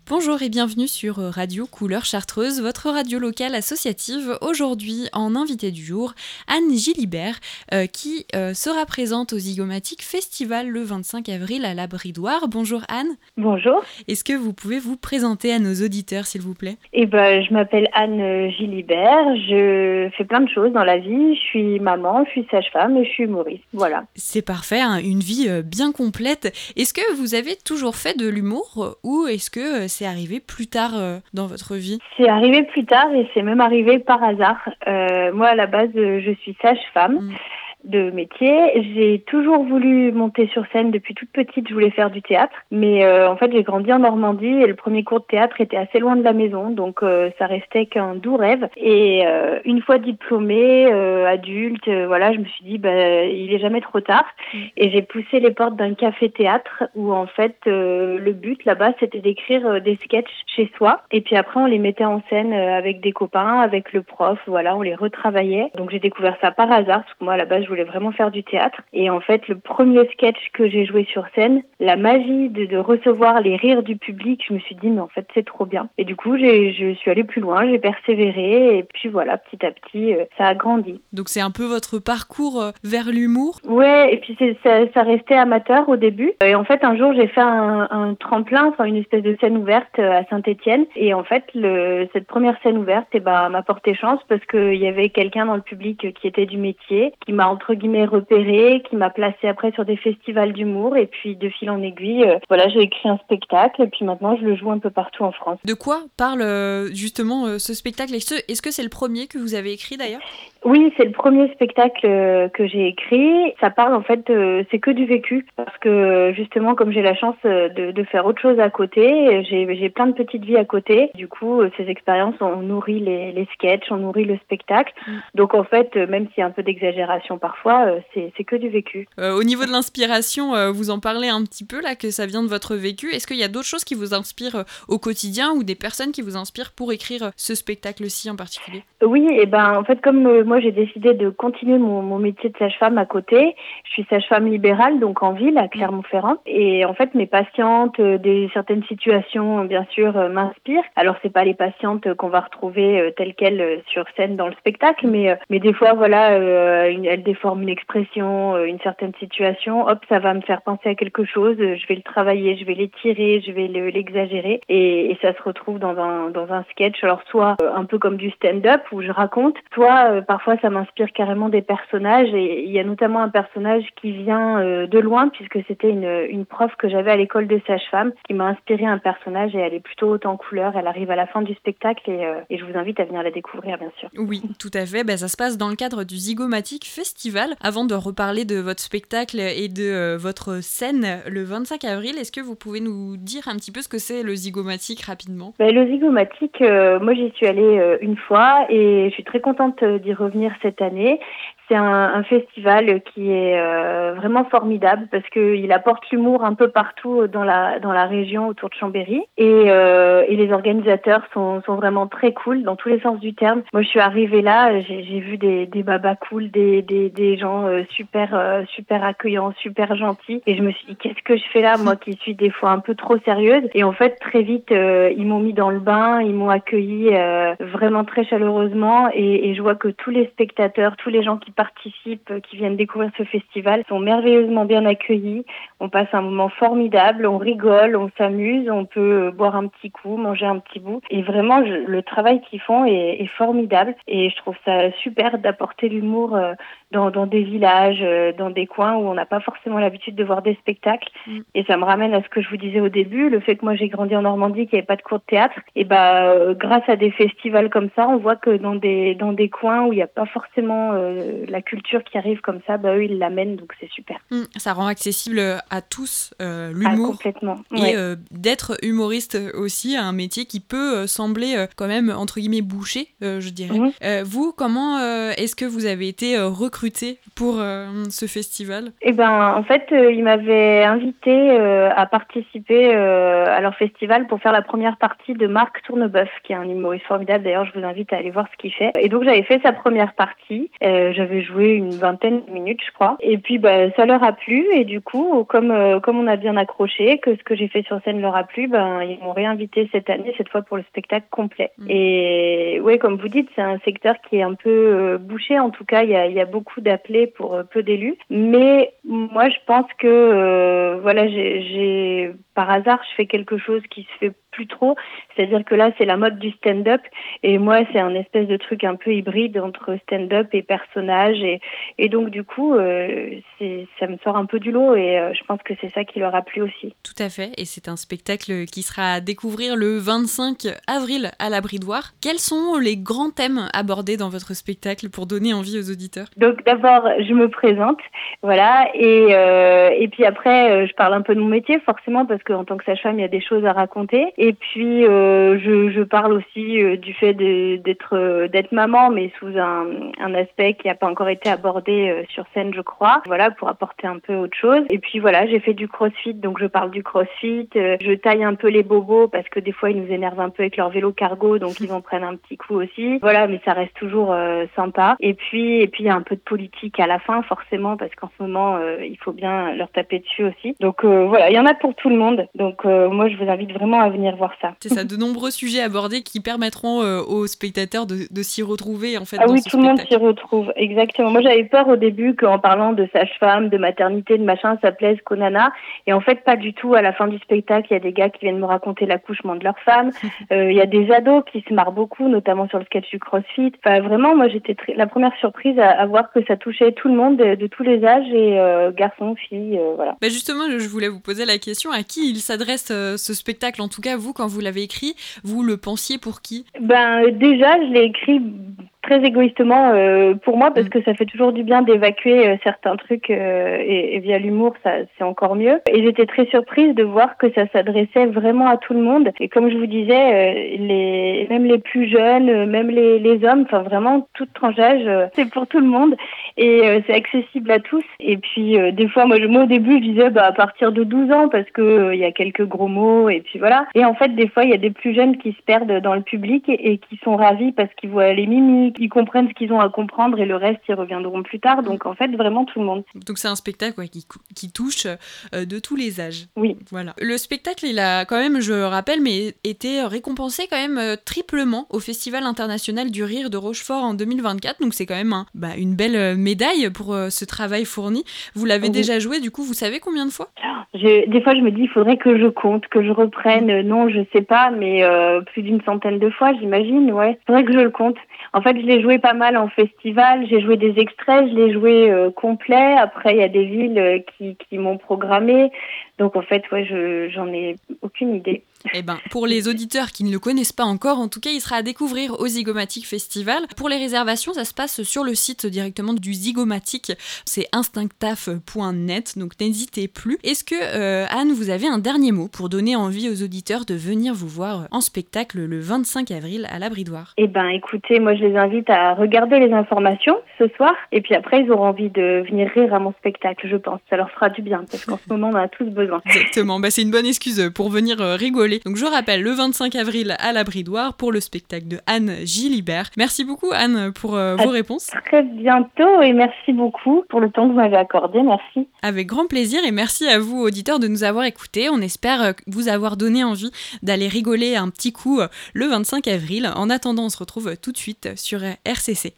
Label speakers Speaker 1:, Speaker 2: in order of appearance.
Speaker 1: Bonjour et bienvenue sur Radio Couleur Chartreuse, votre radio locale associative. Aujourd'hui, en invité du jour, Anne Gilibert, qui sera présente au Zygomatic Festival le 25 avril à la Bridoire. Bonjour Anne.
Speaker 2: Bonjour.
Speaker 1: Est-ce que vous pouvez vous présenter à nos auditeurs, s'il vous plaît ?
Speaker 2: Je m'appelle Anne Gilibert, je fais plein de choses dans la vie. Je suis maman, je suis sage-femme et je suis humoriste. Voilà.
Speaker 1: C'est parfait, hein, une vie bien complète. Est-ce que vous avez toujours fait de l'humour ou est-ce que c'est arrivé plus tard dans votre vie ?
Speaker 2: C'est arrivé plus tard et c'est même arrivé par hasard. Moi, à la base, je suis sage-femme. De métier. J'ai toujours voulu monter sur scène depuis toute petite, je voulais faire du théâtre, mais en fait j'ai grandi en Normandie et le premier cours de théâtre était assez loin de la maison, donc ça restait qu'un doux rêve. Et une fois diplômée, adulte, voilà, je me suis dit il est jamais trop tard et j'ai poussé les portes d'un café-théâtre où en fait le but là-bas c'était d'écrire des sketchs chez soi et puis après on les mettait en scène avec des copains, avec le prof, voilà, on les retravaillait. Donc j'ai découvert ça par hasard parce que moi à la base je voulais vraiment faire du théâtre. Et en fait, le premier sketch que j'ai joué sur scène, la magie de recevoir les rires du public, je me suis dit, mais en fait, c'est trop bien. Et du coup, je suis allée plus loin, j'ai persévéré. Et puis voilà, petit à petit, ça a grandi.
Speaker 1: Donc c'est un peu votre parcours vers l'humour ?
Speaker 2: Ouais, et puis ça restait amateur au début. Et en fait, un jour, j'ai fait un tremplin, enfin une espèce de scène ouverte à Saint-Étienne. Et en fait, cette première scène ouverte m'a porté chance parce qu'il y avait quelqu'un dans le public qui était du métier, qui m'a entre guillemets repéré, qui m'a placé après sur des festivals d'humour et puis de fil en aiguille, j'ai écrit un spectacle et puis maintenant je le joue un peu partout en France.
Speaker 1: De quoi parle justement ce spectacle ? Est-ce que c'est le premier que vous avez écrit d'ailleurs ?
Speaker 2: Oui, c'est le premier spectacle que j'ai écrit. Ça parle en fait, c'est que du vécu parce que justement comme j'ai la chance de faire autre chose à côté, j'ai plein de petites vies à côté. Du coup, ces expériences ont nourri les sketchs, ont nourri le spectacle. Donc en fait, même s'il y a un peu d'exagération parfois, c'est que du vécu.
Speaker 1: Au niveau de l'inspiration, vous en parlez un petit peu là, que ça vient de votre vécu. Est-ce qu'il y a d'autres choses qui vous inspirent au quotidien ou des personnes qui vous inspirent pour écrire ce spectacle-ci en particulier ?
Speaker 2: Oui, en fait comme moi j'ai décidé de continuer mon métier de sage-femme à côté. Je suis sage-femme libérale, donc en ville, à Clermont-Ferrand. Et en fait, mes patientes, certaines situations, bien sûr, m'inspirent. Alors, c'est pas les patientes qu'on va retrouver telles quelles sur scène dans le spectacle, mais des fois, voilà, elles déforment une expression, une certaine situation. Hop, ça va me faire penser à quelque chose. Je vais le travailler, je vais l'étirer, je vais l'exagérer. Et ça se retrouve dans un sketch. Alors, soit un peu comme du stand-up où je raconte, soit parfois ça m'inspire carrément des personnages et il y a notamment un personnage qui vient de loin puisque c'était une prof que j'avais à l'école de sage-femme qui m'a inspiré un personnage et elle est plutôt haute en couleur. Elle arrive à la fin du spectacle et je vous invite à venir la découvrir bien sûr.
Speaker 1: Oui, tout à fait. Ça se passe dans le cadre du Zygomatic Festival. Avant de reparler de votre spectacle et de votre scène le 25 avril, est-ce que vous pouvez nous dire un petit peu ce que c'est le Zygomatic rapidement ?
Speaker 2: Le Zygomatic, moi j'y suis allée une fois et je suis très contente d'y revenir cette année. C'est un festival qui est vraiment formidable parce qu'il apporte l'humour un peu partout dans la région autour de Chambéry et les organisateurs sont vraiment très cool dans tous les sens du terme. Moi je suis arrivée là, j'ai vu des babas cool, des gens super accueillants, super gentils et je me suis dit qu'est-ce que je fais là moi qui suis des fois un peu trop sérieuse et en fait très vite ils m'ont mis dans le bain, ils m'ont accueillie vraiment très chaleureusement et je vois que tous les spectateurs, tous les gens qui participent, qui viennent découvrir ce festival sont merveilleusement bien accueillis. On passe un moment formidable, on rigole, on s'amuse, on peut boire un petit coup, manger un petit bout. Et vraiment, le travail qu'ils font est formidable. Et je trouve ça super d'apporter l'humour dans des villages, dans des coins où on n'a pas forcément l'habitude de voir des spectacles. Et ça me ramène à ce que je vous disais au début, le fait que moi j'ai grandi en Normandie, qu'il n'y avait pas de cours de théâtre. Et grâce à des festivals comme ça, on voit que dans des coins où il n'y a pas forcément la culture qui arrive comme ça, eux ils l'amènent, donc c'est super.
Speaker 1: Ça rend accessible à tous l'humour.
Speaker 2: Complètement.
Speaker 1: Et d'être humoriste aussi, un métier qui peut sembler quand même entre guillemets bouché, je dirais. Vous, comment est-ce que vous avez été recruté recruté pour ce festival?
Speaker 2: Eh ben, en fait, ils m'avaient invité à participer à leur festival pour faire la première partie de Marc Tourneboeuf, qui est un humoriste formidable. D'ailleurs, je vous invite à aller voir ce qu'il fait. Et donc, j'avais fait sa première partie. J'avais joué une vingtaine de minutes, je crois. Et puis, ça leur a plu. Et du coup, comme on a bien accroché, que ce que j'ai fait sur scène leur a plu, ils m'ont réinvité cette année, cette fois pour le spectacle complet. Et ouais, comme vous dites, c'est un secteur qui est un peu bouché. En tout cas, il y a beaucoup d'appelés pour peu d'élus. Mais moi, je pense que j'ai par hasard, je fais quelque chose qui se fait plus trop. C'est-à-dire que là, c'est la mode du stand-up. Et moi, c'est un espèce de truc un peu hybride entre stand-up et personnage. Et donc, du coup, ça me sort un peu du lot. Et je pense que c'est ça qui leur a plu aussi.
Speaker 1: Tout à fait. Et c'est un spectacle qui sera à découvrir le 25 avril à la Bridoire. Quels sont les grands thèmes abordés dans votre spectacle pour donner envie aux auditeurs?
Speaker 2: Donc, d'abord, je me présente. Voilà. Et puis après, je parle un peu de mon métier, forcément, parce qu'en tant que sage-femme, il y a des choses à raconter. Et puis, je parle aussi du fait d'être maman, mais sous un aspect qui n'a pas encore été abordé sur scène, je crois. Voilà, pour apporter un peu autre chose. Et puis voilà, j'ai fait du crossfit, donc je parle du crossfit. Je taille un peu les bobos, parce que des fois, ils nous énervent un peu avec leur vélo cargo, donc ils en prennent un petit coup aussi. Voilà, mais ça reste toujours sympa. Et puis, il y a un peu de politique à la fin, forcément, parce qu'en ce moment, il faut bien leur taper dessus aussi. Donc voilà, il y en a pour tout le monde. Donc moi, je vous invite vraiment à venir voir ça.
Speaker 1: C'est ça, de nombreux sujets abordés qui permettront aux spectateurs de s'y retrouver en fait.
Speaker 2: Ah
Speaker 1: dans
Speaker 2: oui,
Speaker 1: ce
Speaker 2: tout le monde
Speaker 1: spectacle.
Speaker 2: s'y retrouve, exactement. Moi, j'avais peur au début qu'en parlant de sage-femme, de maternité, de machin, ça plaise qu'aux nanas. Et en fait, pas du tout. À la fin du spectacle, il y a des gars qui viennent me raconter l'accouchement de leur femme. Il y a des ados qui se marrent beaucoup, notamment sur le sketch du CrossFit. Enfin, vraiment, moi, j'étais la première surprise à voir que ça touchait tout le monde, de tous les âges, et garçons, filles, voilà.
Speaker 1: Justement, je voulais vous poser la question, à qui il s'adresse ce spectacle? En tout cas, vous, quand vous l'avez écrit, vous le pensiez pour qui?
Speaker 2: Déjà, je l'ai écrit très égoïstement pour moi, parce que ça fait toujours du bien d'évacuer certains trucs, et via l'humour, ça c'est encore mieux. Et j'étais très surprise de voir que ça s'adressait vraiment à tout le monde. Et comme je vous disais, même les plus jeunes, même les hommes, enfin vraiment toute tranche d'âge, c'est pour tout le monde. Et c'est accessible à tous. Et puis des fois, moi au début, je disais à partir de 12 ans, parce que il y a quelques gros mots, et puis voilà. Et en fait, des fois, il y a des plus jeunes qui se perdent dans le public et qui sont ravis parce qu'ils voient les mimiques, ils comprennent ce qu'ils ont à comprendre, et le reste, ils reviendront plus tard. Donc en fait, vraiment tout le monde.
Speaker 1: Donc c'est un spectacle qui touche de tous les âges.
Speaker 2: Oui.
Speaker 1: Voilà. Le spectacle, il a quand même, je rappelle, mais été récompensé quand même triplement au Festival international du rire de Rochefort en 2024. Donc c'est quand même une belle médaille pour ce travail fourni. Vous l'avez déjà joué, du coup, vous savez combien de fois?
Speaker 2: Des fois, je me dis, il faudrait que je compte, que je reprenne. Non, je sais pas, mais plus d'une centaine de fois, j'imagine. Ouais, il faudrait que je le compte. En fait, je l'ai joué pas mal en festival. J'ai joué des extraits, je l'ai joué complet. Après, il y a des villes qui m'ont programmé. Donc, en fait, ouais, j'en ai aucune idée.
Speaker 1: Pour les auditeurs qui ne le connaissent pas encore, en tout cas, il sera à découvrir au Zygomatic Festival. Pour les réservations, ça se passe sur le site directement du Zygomatic. C'est instinctaf.net, donc n'hésitez plus. Est-ce que, Anne, vous avez un dernier mot pour donner envie aux auditeurs de venir vous voir en spectacle le 25 avril à la Bridoire?
Speaker 2: Écoutez, moi, je les invite à regarder les informations ce soir. Et puis après, ils auront envie de venir rire à mon spectacle, je pense. Ça leur fera du bien, parce qu'en ce moment, on en a tous besoin.
Speaker 1: Exactement, c'est une bonne excuse pour venir rigoler. Donc je rappelle, le 25 avril à la Bridoire pour le spectacle de Anne Gilibert. Merci beaucoup Anne pour vos réponses.
Speaker 2: Très bientôt, et merci beaucoup pour le temps que vous m'avez accordé, merci.
Speaker 1: Avec grand plaisir, et merci à vous auditeurs de nous avoir écoutés. On espère vous avoir donné envie d'aller rigoler un petit coup le 25 avril. En attendant, on se retrouve tout de suite sur RCC.